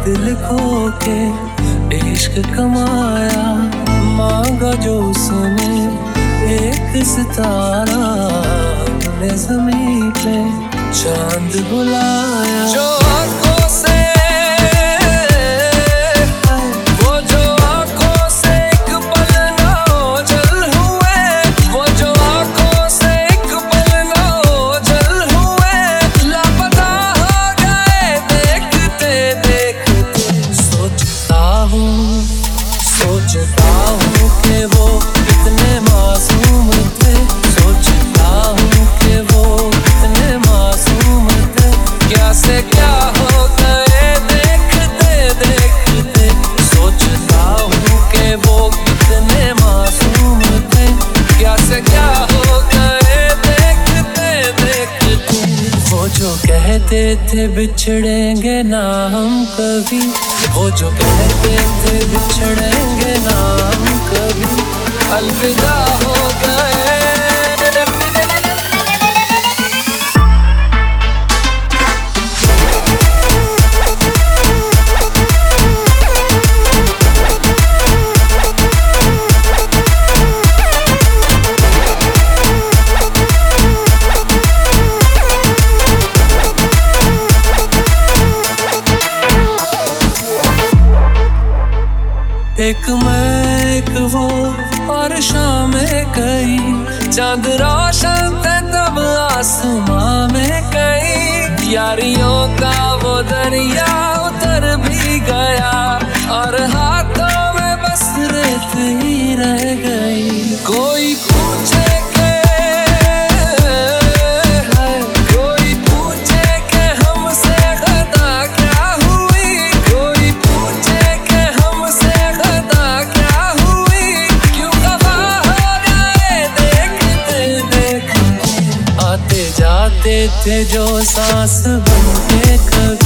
दिल खो के इश्क कमाया, मांगा जो उसने एक सितारा, हमने ज़मीं पे चांद बुलाया। जो आंखों से सोचता हूँ कि वो कितने मासूम थे, सोचता हूँ कि वो कितने मासूम थे। क्या से क्या हो गए देखते देखते, सोचता हूँ कि वो कितने मासूम थे। क्या से क्या हो गए देखते देखते। वो जो कहते थे बिछड़ेंगे ना हम कभी, वो जो कहते थे बिछड़ेंगे ना हम कभी, अलविदा हो गए। एक मैं एक वो और शाम गई, चांद रोशन थे तब आसमां में कहीं। यारियों का वो दरिया उतर भी गया और हाथों में बस रेत ही रह गई। कोई पूछे जाते थे जो सांस बन के कभी।